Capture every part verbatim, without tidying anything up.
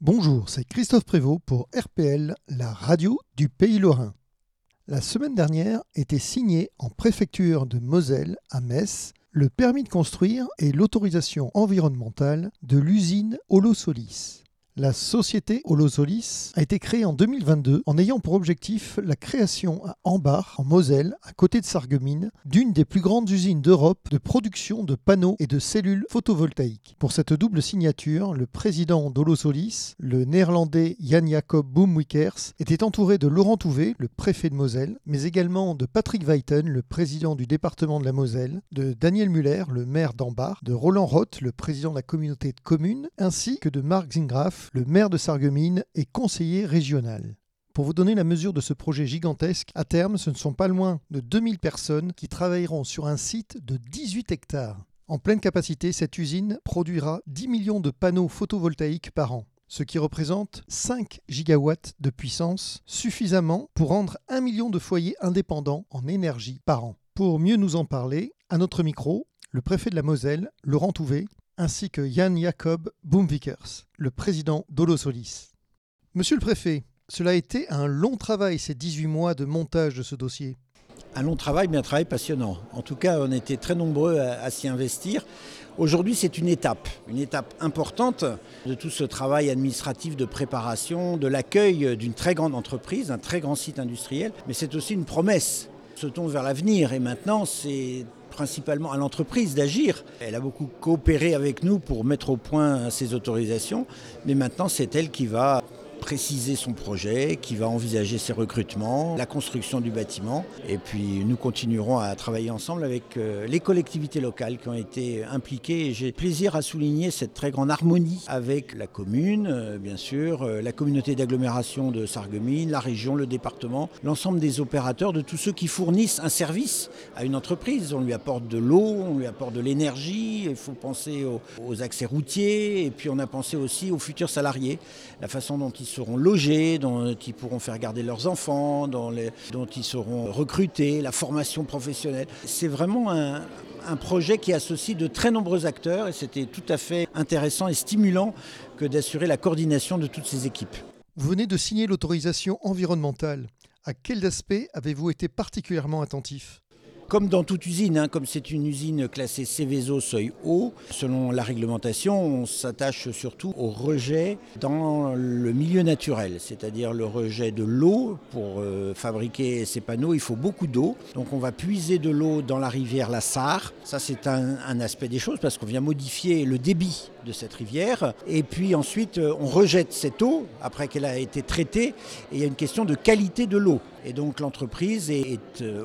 Bonjour, c'est Christophe Prévost pour R P L, la radio du Pays Lorrain. La semaine dernière était signé en préfecture de Moselle, à Metz, le permis de construire et l'autorisation environnementale de l'usine Holosolis. La société Holosolis a été créée en deux mille vingt-deux en ayant pour objectif la création à Ambach, en Moselle, à côté de Sarreguemines, d'une des plus grandes usines d'Europe de production de panneaux et de cellules photovoltaïques. Pour cette double signature, le président d'Holosolis, le néerlandais Jan Jacob Boomwikers, était entouré de Laurent Touvet, le préfet de Moselle, mais également de Patrick Weiten, le président du département de la Moselle, de Daniel Muller, le maire d'Ambach, de Roland Roth, le président de la communauté de communes, ainsi que de Marc Zingraf, le maire de Sarreguemines et conseiller régional. Pour vous donner la mesure de ce projet gigantesque, à terme, ce ne sont pas loin de deux mille personnes qui travailleront sur un site de dix-huit hectares. En pleine capacité, cette usine produira dix millions de panneaux photovoltaïques par an, ce qui représente cinq gigawatts de puissance, suffisamment pour rendre un million de foyers indépendants en énergie par an. Pour mieux nous en parler, à notre micro, le préfet de la Moselle, Laurent Touvet, ainsi que Jan Jacob Boomwikers, le président d'Holosolis. Monsieur le préfet, cela a été un long travail ces dix-huit mois de montage de ce dossier. Un long travail, mais un travail passionnant. En tout cas, on était très nombreux à, à s'y investir. Aujourd'hui, c'est une étape, une étape importante de tout ce travail administratif de préparation, de l'accueil d'une très grande entreprise, un très grand site industriel, mais c'est aussi une promesse. Se tourne vers l'avenir et maintenant, c'est principalement à l'entreprise d'agir. Elle a beaucoup coopéré avec nous pour mettre au point ces autorisations, mais maintenant c'est elle qui va préciser son projet, qui va envisager ses recrutements, la construction du bâtiment. Et puis nous continuerons à travailler ensemble avec les collectivités locales qui ont été impliquées. Et j'ai plaisir à souligner cette très grande harmonie avec la commune, bien sûr, la communauté d'agglomération de Sarreguemines, la région, le département, l'ensemble des opérateurs, de tous ceux qui fournissent un service à une entreprise. On lui apporte de l'eau, on lui apporte de l'énergie, il faut penser aux, aux accès routiers et puis on a pensé aussi aux futurs salariés, la façon dont ils seront logés, dont ils pourront faire garder leurs enfants, dont, les, dont ils seront recrutés, la formation professionnelle. C'est vraiment un, un projet qui associe de très nombreux acteurs et c'était tout à fait intéressant et stimulant que d'assurer la coordination de toutes ces équipes. Vous venez de signer l'autorisation environnementale. À quel aspect avez-vous été particulièrement attentif ? Comme dans toute usine, hein, comme c'est une usine classée Seveso seuil haut, selon la réglementation, on s'attache surtout au rejet dans le milieu naturel, c'est-à-dire le rejet de l'eau. Pour euh, fabriquer ces panneaux, il faut beaucoup d'eau. Donc on va puiser de l'eau dans la rivière la Sarre. Ça c'est un, un aspect des choses parce qu'on vient modifier le débit de cette rivière. Et puis ensuite, on rejette cette eau après qu'elle a été traitée. Et il y a une question de qualité de l'eau. Et donc l'entreprise est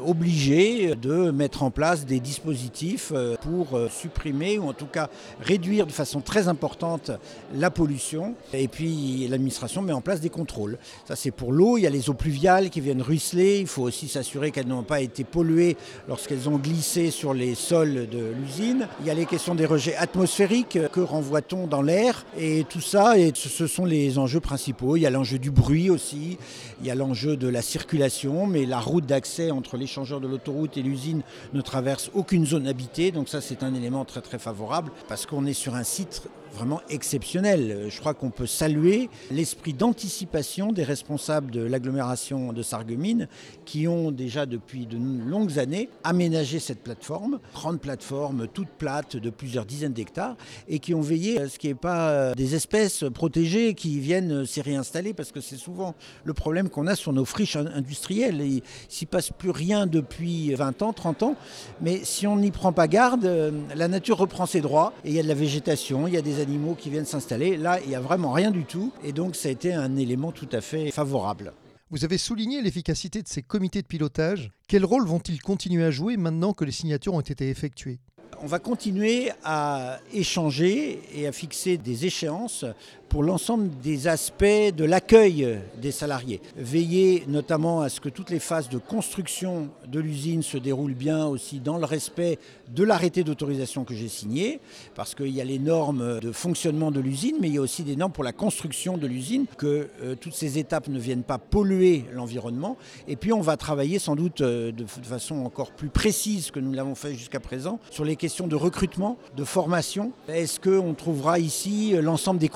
obligée de mettre en place des dispositifs pour supprimer ou en tout cas réduire de façon très importante la pollution. Et puis l'administration met en place des contrôles. Ça c'est pour l'eau, il y a les eaux pluviales qui viennent ruisseler. Il faut aussi s'assurer qu'elles n'ont pas été polluées lorsqu'elles ont glissé sur les sols de l'usine. Il y a les questions des rejets atmosphériques, que renvoie-t-on dans l'air. Et tout ça, et ce sont les enjeux principaux. Il y a l'enjeu du bruit aussi, il y a l'enjeu de la circulation. Mais la route d'accès entre l'échangeur de l'autoroute et l'usine ne traverse aucune zone habitée. Donc ça, c'est un élément très très favorable parce qu'on est sur un site vraiment exceptionnel. Je crois qu'on peut saluer l'esprit d'anticipation des responsables de l'agglomération de Sarreguemines qui ont déjà depuis de longues années aménagé cette plateforme, grande plateforme toute plate de plusieurs dizaines d'hectares et qui ont veillé à ce qu'il n'y ait pas des espèces protégées qui viennent s'y réinstaller parce que c'est souvent le problème qu'on a sur nos friches industrielles. Il ne s'y passe plus rien depuis vingt ans, trente ans, mais si on n'y prend pas garde, la nature reprend ses droits et il y a de la végétation, il y a des animaux qui viennent s'installer. Là, il n'y a vraiment rien du tout. Et donc, ça a été un élément tout à fait favorable. Vous avez souligné l'efficacité de ces comités de pilotage. Quel rôle vont-ils continuer à jouer maintenant que les signatures ont été effectuées ? On va continuer à échanger et à fixer des échéances pour l'ensemble des aspects de l'accueil des salariés. Veiller notamment à ce que toutes les phases de construction de l'usine se déroulent bien aussi dans le respect de l'arrêté d'autorisation que j'ai signé, parce qu'il y a les normes de fonctionnement de l'usine, mais il y a aussi des normes pour la construction de l'usine, que euh, toutes ces étapes ne viennent pas polluer l'environnement. Et puis on va travailler sans doute euh, de, de façon encore plus précise que nous l'avons fait jusqu'à présent sur les questions de recrutement, de formation. Est-ce qu'on trouvera ici l'ensemble des compétences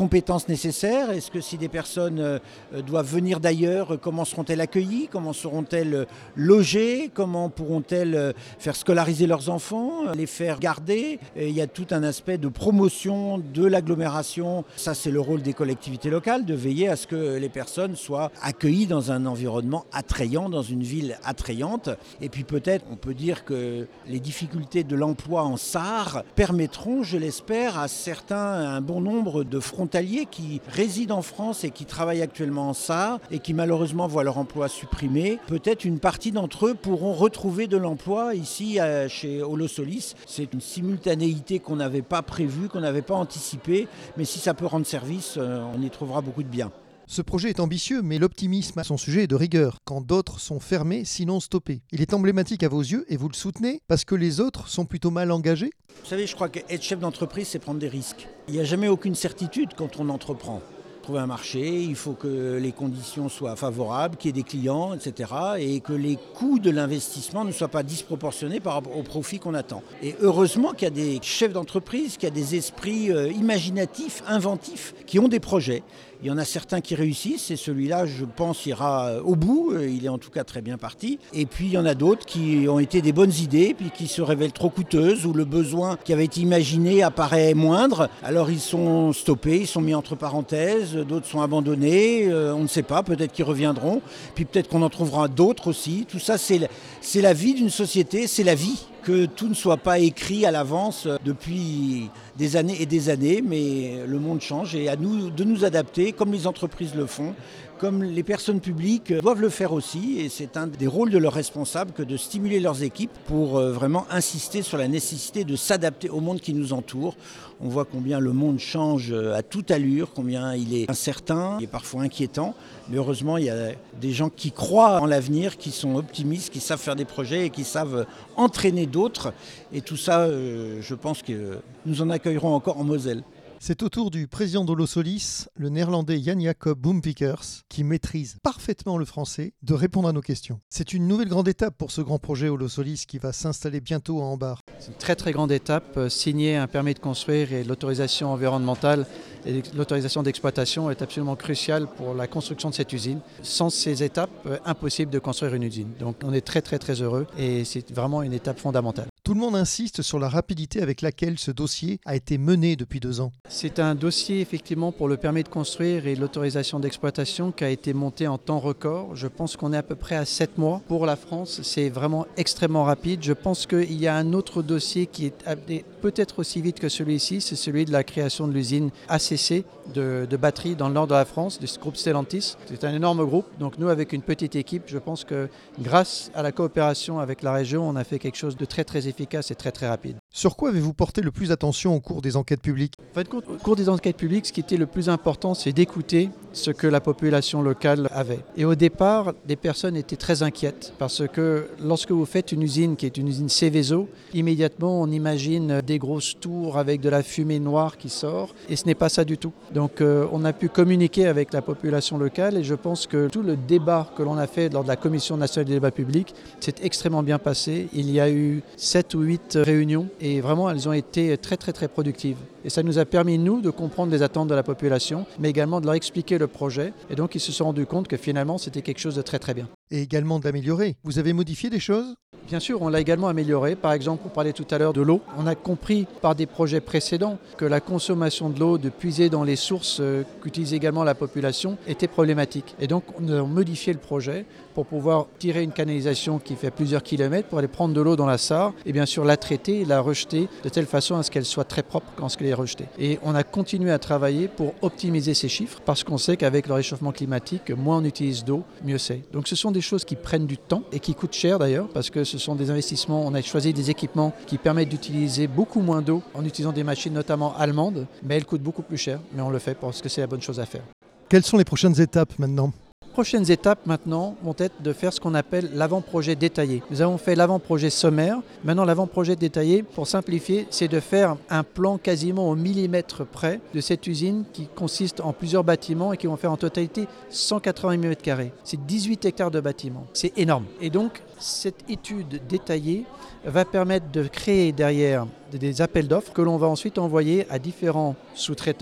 nécessaire? Est-ce que si des personnes euh, doivent venir d'ailleurs, comment seront-elles accueillies? Comment seront-elles logées? Comment pourront-elles faire scolariser leurs enfants, les faire garder? Et il y a tout un aspect de promotion de l'agglomération. Ça, c'est le rôle des collectivités locales, de veiller à ce que les personnes soient accueillies dans un environnement attrayant, dans une ville attrayante. Et puis peut-être, on peut dire que les difficultés de l'emploi en Sarre permettront, je l'espère, à certains, un bon nombre de frontaliers qui résident en France et qui travaillent actuellement en Sarre et qui malheureusement voient leur emploi supprimé. Peut-être une partie d'entre eux pourront retrouver de l'emploi ici chez Holosolis. C'est une simultanéité qu'on n'avait pas prévue, qu'on n'avait pas anticipée, mais si ça peut rendre service, on y trouvera beaucoup de bien. Ce projet est ambitieux, mais l'optimisme à son sujet est de rigueur, quand d'autres sont fermés, sinon stoppés. Il est emblématique à vos yeux et vous le soutenez parce que les autres sont plutôt mal engagés? Vous savez, je crois qu'être chef d'entreprise, c'est prendre des risques. Il n'y a jamais aucune certitude quand on entreprend. Trouver un marché, il faut que les conditions soient favorables, qu'il y ait des clients, et cetera. Et que les coûts de l'investissement ne soient pas disproportionnés par rapport au profit qu'on attend. Et heureusement qu'il y a des chefs d'entreprise, qu'il y a des esprits euh, imaginatifs, inventifs, qui ont des projets. Il y en a certains qui réussissent et celui-là, je pense, ira au bout. Il est en tout cas très bien parti. Et puis, il y en a d'autres qui ont été des bonnes idées, puis qui se révèlent trop coûteuses, où le besoin qui avait été imaginé apparaît moindre. Alors, ils sont stoppés, ils sont mis entre parenthèses, d'autres sont abandonnés. Euh, on ne sait pas, peut-être qu'ils reviendront. Puis peut-être qu'on en trouvera d'autres aussi. Tout ça, c'est, c'est la vie d'une société, c'est la vie. Que tout ne soit pas écrit à l'avance depuis des années et des années, mais le monde change et à nous de nous adapter, comme les entreprises le font, comme les personnes publiques doivent le faire aussi, et c'est un des rôles de leurs responsables que de stimuler leurs équipes pour vraiment insister sur la nécessité de s'adapter au monde qui nous entoure. On voit combien le monde change à toute allure, combien il est incertain et parfois inquiétant, mais heureusement il y a des gens qui croient en l'avenir, qui sont optimistes, qui savent faire des projets et qui savent entraîner d'autres, et tout ça, je pense que nous en accueillerons encore en Moselle. C'est au tour du président d'Holosolis, le néerlandais Jan-Jacob Boompickers, qui maîtrise parfaitement le français, de répondre à nos questions. C'est une nouvelle grande étape pour ce grand projet Holosolis qui va s'installer bientôt à Ambar. C'est une très très grande étape. Signer un permis de construire et l'autorisation environnementale et l'autorisation d'exploitation est absolument cruciale pour la construction de cette usine. Sans ces étapes, impossible de construire une usine. Donc on est très très très heureux et c'est vraiment une étape fondamentale. Tout le monde insiste sur la rapidité avec laquelle ce dossier a été mené depuis deux ans. C'est un dossier effectivement pour le permis de construire et l'autorisation d'exploitation qui a été monté en temps record. Je pense qu'on est à peu près à sept mois. Pour la France, c'est vraiment extrêmement rapide. Je pense qu'il y a un autre dossier qui est allé peut-être aussi vite que celui-ci, c'est celui de la création de l'usine A C C de, de batteries dans le nord de la France, du groupe Stellantis. C'est un énorme groupe. Donc nous, avec une petite équipe, je pense que grâce à la coopération avec la région, on a fait quelque chose de très très efficace et très très rapide. Sur quoi avez-vous porté le plus attention au cours des enquêtes publiques ? En fait, au cours des enquêtes publiques, ce qui était le plus important, c'est d'écouter ce que la population locale avait. Et au départ, les personnes étaient très inquiètes parce que lorsque vous faites une usine qui est une usine Seveso, immédiatement on imagine des grosses tours avec de la fumée noire qui sort et ce n'est pas ça du tout. Donc euh, on a pu communiquer avec la population locale et je pense que tout le débat que l'on a fait lors de la Commission nationale du débat public s'est extrêmement bien passé. Il y a eu sept ou huit réunions et vraiment elles ont été très très très productives. Et ça nous a permis, nous, de comprendre les attentes de la population, mais également de leur expliquer le projet. Et donc, ils se sont rendus compte que finalement, c'était quelque chose de très très bien. Et également de l'améliorer. Vous avez modifié des choses ? Bien sûr, on l'a également amélioré. Par exemple, on parlait tout à l'heure de l'eau. On a compris par des projets précédents que la consommation de l'eau, de puiser dans les sources euh, qu'utilise également la population, était problématique. Et donc, on a modifié le projet pour pouvoir tirer une canalisation qui fait plusieurs kilomètres pour aller prendre de l'eau dans la Sarre et bien sûr la traiter et la rejeter de telle façon à ce qu'elle soit très propre quand elle est rejetée. Et on a continué à travailler pour optimiser ces chiffres parce qu'on sait qu'avec le réchauffement climatique, moins on utilise d'eau, mieux c'est. Donc ce sont des choses qui prennent du temps et qui coûtent cher d'ailleurs parce que ce sont des investissements, on a choisi des équipements qui permettent d'utiliser beaucoup moins d'eau en utilisant des machines notamment allemandes, mais elles coûtent beaucoup plus cher, mais on le fait parce que c'est la bonne chose à faire. Quelles sont les prochaines étapes maintenant ? Les prochaines étapes maintenant vont être de faire ce qu'on appelle l'avant-projet détaillé. Nous avons fait l'avant-projet sommaire. Maintenant, l'avant-projet détaillé, pour simplifier, c'est de faire un plan quasiment au millimètre près de cette usine qui consiste en plusieurs bâtiments et qui vont faire en totalité cent quatre-vingts mètres carrés. C'est dix-huit hectares de bâtiments. C'est énorme. Et donc, cette étude détaillée va permettre de créer derrière des appels d'offres que l'on va ensuite envoyer à différents sous-traitants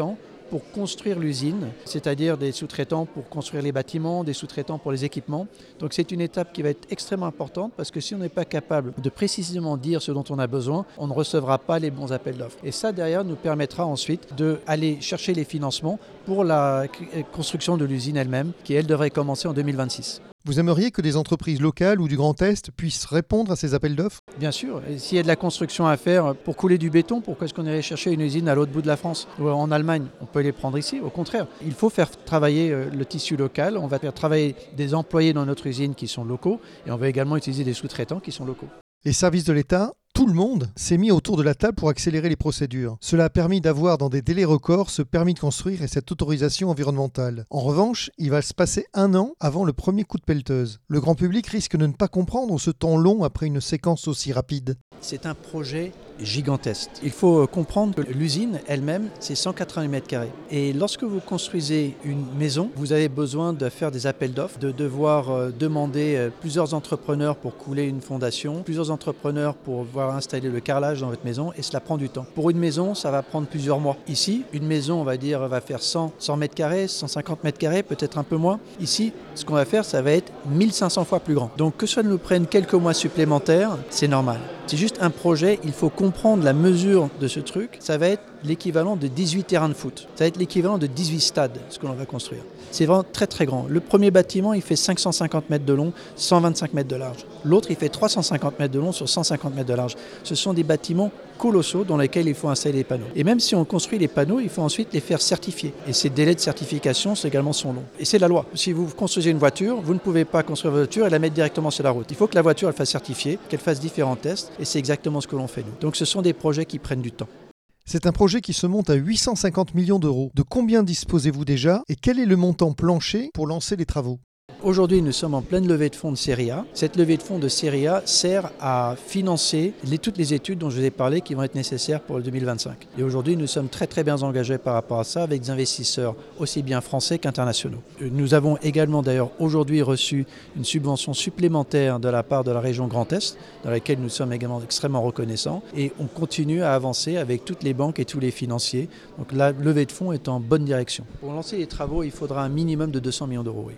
pour construire l'usine, c'est-à-dire des sous-traitants pour construire les bâtiments, des sous-traitants pour les équipements. Donc c'est une étape qui va être extrêmement importante parce que si on n'est pas capable de précisément dire ce dont on a besoin, on ne recevra pas les bons appels d'offres. Et ça, derrière, nous permettra ensuite d'aller chercher les financements pour la construction de l'usine elle-même, qui, elle, devrait commencer en deux mille vingt-six. Vous aimeriez que des entreprises locales ou du Grand Est puissent répondre à ces appels d'offres ? Bien sûr. Et s'il y a de la construction à faire pour couler du béton, pourquoi est-ce qu'on irait chercher une usine à l'autre bout de la France ou en Allemagne? On peut les prendre ici. Au contraire, il faut faire travailler le tissu local. On va faire travailler des employés dans notre usine qui sont locaux et on va également utiliser des sous-traitants qui sont locaux. Les services de l'État, tout le monde s'est mis autour de la table pour accélérer les procédures. Cela a permis d'avoir dans des délais records ce permis de construire et cette autorisation environnementale. En revanche, il va se passer un an avant le premier coup de pelleteuse. Le grand public risque de ne pas comprendre ce temps long après une séquence aussi rapide. C'est un projet gigantesque. Il faut comprendre que l'usine elle-même, c'est cent quatre-vingts mètres carrés. Et lorsque vous construisez une maison, vous avez besoin de faire des appels d'offres, de devoir demander plusieurs entrepreneurs pour couler une fondation, plusieurs entrepreneurs pour voir installer le carrelage dans votre maison, et cela prend du temps. Pour une maison, ça va prendre plusieurs mois. Ici, une maison, on va dire, va faire cent, cent mètres carrés, cent cinquante mètres carrés, peut-être un peu moins. Ici, ce qu'on va faire, ça va être mille cinq cents fois plus grand. Donc que ça nous prenne quelques mois supplémentaires, c'est normal. C'est juste un projet, il faut comprendre la mesure de ce truc. Ça va être l'équivalent de dix-huit terrains de foot. Ça va être l'équivalent de dix-huit stades, ce que l'on va construire. C'est vraiment très très grand. Le premier bâtiment, il fait cinq cent cinquante mètres de long, cent vingt-cinq mètres de large. L'autre, il fait trois cent cinquante mètres de long sur cent cinquante mètres de large. Ce sont des bâtiments colossaux dans lesquels il faut installer les panneaux. Et même si on construit les panneaux, il faut ensuite les faire certifier. Et ces délais de certification également sont longs. Et c'est la loi. Si vous construisez une voiture, vous ne pouvez pas construire votre voiture et la mettre directement sur la route. Il faut que la voiture elle fasse certifier, qu'elle fasse différents tests. Et c'est exactement ce que l'on fait nous. Donc ce sont des projets qui prennent du temps. C'est un projet qui se monte à huit cent cinquante millions d'euros. De combien disposez-vous déjà et quel est le montant plancher pour lancer les travaux ? Aujourd'hui, nous sommes en pleine levée de fonds de série A. Cette levée de fonds de série A sert à financer les, toutes les études dont je vous ai parlé qui vont être nécessaires pour le deux mille vingt-cinq. Et aujourd'hui, nous sommes très très bien engagés par rapport à ça avec des investisseurs aussi bien français qu'internationaux. Nous avons également d'ailleurs aujourd'hui reçu une subvention supplémentaire de la part de la région Grand Est, dans laquelle nous sommes également extrêmement reconnaissants. Et on continue à avancer avec toutes les banques et tous les financiers. Donc la levée de fonds est en bonne direction. Pour lancer les travaux, il faudra un minimum de deux cents millions d'euros. Oui.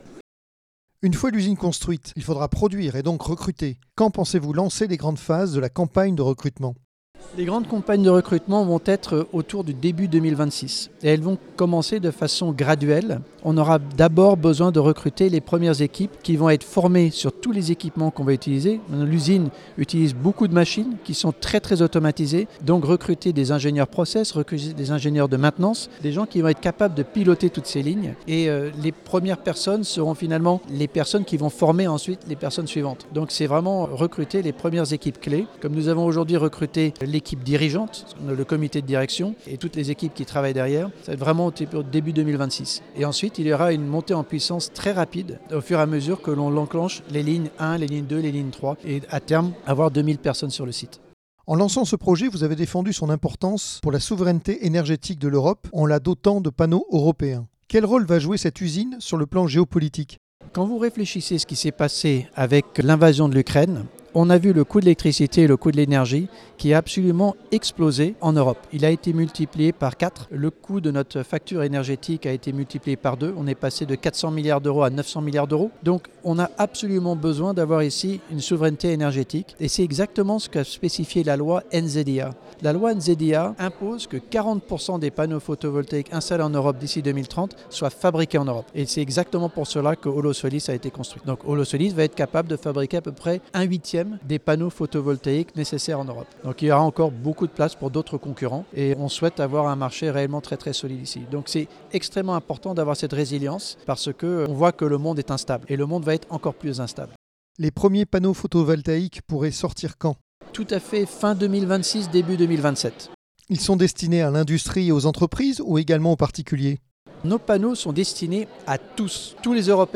Une fois l'usine construite, il faudra produire et donc recruter. Quand pensez-vous lancer les grandes phases de la campagne de recrutement ? Les grandes campagnes de recrutement vont être autour du début deux mille vingt-six et elles vont commencer de façon graduelle. On aura d'abord besoin de recruter les premières équipes qui vont être formées sur tous les équipements qu'on va utiliser. L'usine utilise beaucoup de machines qui sont très très automatisées, donc recruter des ingénieurs process, recruter des ingénieurs de maintenance, des gens qui vont être capables de piloter toutes ces lignes et euh, les premières personnes seront finalement les personnes qui vont former ensuite les personnes suivantes. Donc c'est vraiment recruter les premières équipes clés, comme nous avons aujourd'hui recruté l'équipe dirigeante, le comité de direction et toutes les équipes qui travaillent derrière. Ça va être vraiment au début deux mille vingt-six. Et ensuite, il y aura une montée en puissance très rapide au fur et à mesure que l'on enclenche les lignes un, les lignes deux, les lignes trois et à terme avoir deux mille personnes sur le site. En lançant ce projet, vous avez défendu son importance pour la souveraineté énergétique de l'Europe en la dotant de panneaux européens. Quel rôle va jouer cette usine sur le plan géopolitique ? Quand vous réfléchissez à ce qui s'est passé avec l'invasion de l'Ukraine, on a vu le coût de l'électricité et le coût de l'énergie qui a absolument explosé en Europe. Il a été multiplié par quatre. Le coût de notre facture énergétique a été multiplié par deux. On est passé de quatre cents milliards d'euros à neuf cents milliards d'euros. Donc on a absolument besoin d'avoir ici une souveraineté énergétique. Et c'est exactement ce qu'a spécifié la loi N Z I A. La loi N Z I A impose que quarante pour cent des panneaux photovoltaïques installés en Europe d'ici deux mille trente soient fabriqués en Europe. Et c'est exactement pour cela que Holosolis a été construit. Donc Holosolis va être capable de fabriquer à peu près un huitième des panneaux photovoltaïques nécessaires en Europe. Donc il y aura encore beaucoup de place pour d'autres concurrents et on souhaite avoir un marché réellement très très solide ici. Donc c'est extrêmement important d'avoir cette résilience parce qu'on voit que le monde est instable et le monde va être encore plus instable. Les premiers panneaux photovoltaïques pourraient sortir quand ? Tout à fait fin deux mille vingt-six, début deux mille vingt-sept. Ils sont destinés à l'industrie et aux entreprises ou également aux particuliers ? Nos panneaux sont destinés à tous, tous les Européens,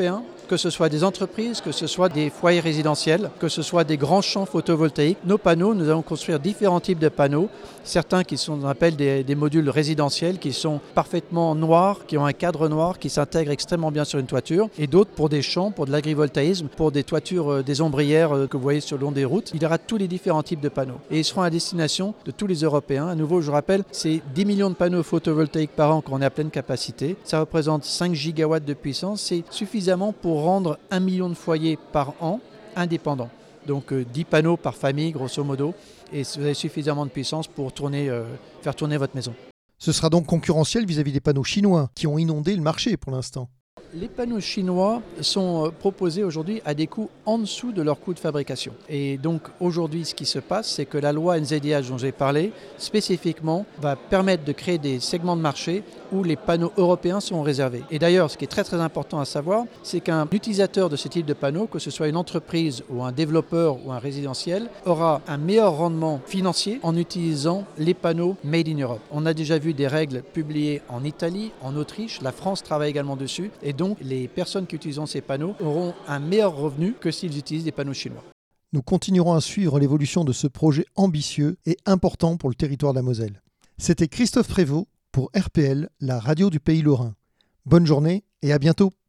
que ce soit des entreprises, que ce soit des foyers résidentiels, que ce soit des grands champs photovoltaïques. Nos panneaux, nous allons construire différents types de panneaux, certains qui sont, on appelle des, des modules résidentiels, qui sont parfaitement noirs, qui ont un cadre noir, qui s'intègrent extrêmement bien sur une toiture, et d'autres pour des champs, pour de l'agrivoltaïsme, pour des toitures, euh, des ombrières euh, que vous voyez sur le long des routes. Il y aura tous les différents types de panneaux. Et ils seront à destination de tous les Européens. À nouveau, je rappelle, c'est dix millions de panneaux photovoltaïques par an qu'on est à pleine capacité. Ça représente cinq gigawatts de puissance. C'est suffisamment pour rendre un million de foyers par an indépendants. Donc euh, dix panneaux par famille, grosso modo. Et vous avez suffisamment de puissance pour tourner, euh, faire tourner votre maison. Ce sera donc concurrentiel vis-à-vis des panneaux chinois qui ont inondé le marché pour l'instant. Les panneaux chinois sont proposés aujourd'hui à des coûts en dessous de leur coût de fabrication. Et donc aujourd'hui, ce qui se passe, c'est que la loi N Z D H dont j'ai parlé, spécifiquement, va permettre de créer des segments de marché où les panneaux européens sont réservés. Et d'ailleurs, ce qui est très très important à savoir, c'est qu'un utilisateur de ce type de panneaux, que ce soit une entreprise ou un développeur ou un résidentiel, aura un meilleur rendement financier en utilisant les panneaux Made in Europe. On a déjà vu des règles publiées en Italie, en Autriche, la France travaille également dessus. Et donc, les personnes qui utilisent ces panneaux auront un meilleur revenu que s'ils utilisent des panneaux chinois. Nous continuerons à suivre l'évolution de ce projet ambitieux et important pour le territoire de la Moselle. C'était Christophe Prévost pour R P L, la radio du Pays Lorrain. Bonne journée et à bientôt.